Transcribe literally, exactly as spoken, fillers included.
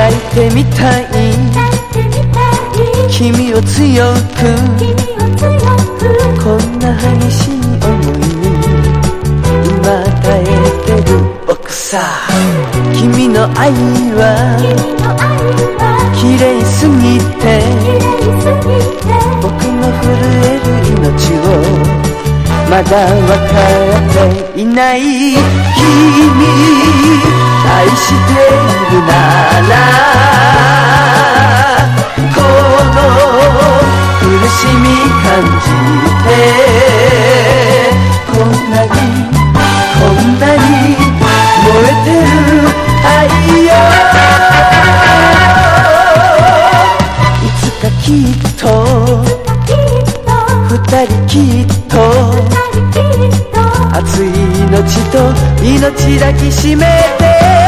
抱いてみたい君を強くこんな激しい想いに今耐えてる僕さ君の愛は綺麗すぎて僕の震える命をまだ分かっていない君愛しているならこの苦しみ感じてこんなにこんなに燃えてる愛よいつかきっと二人きっと熱い命と命抱きしめて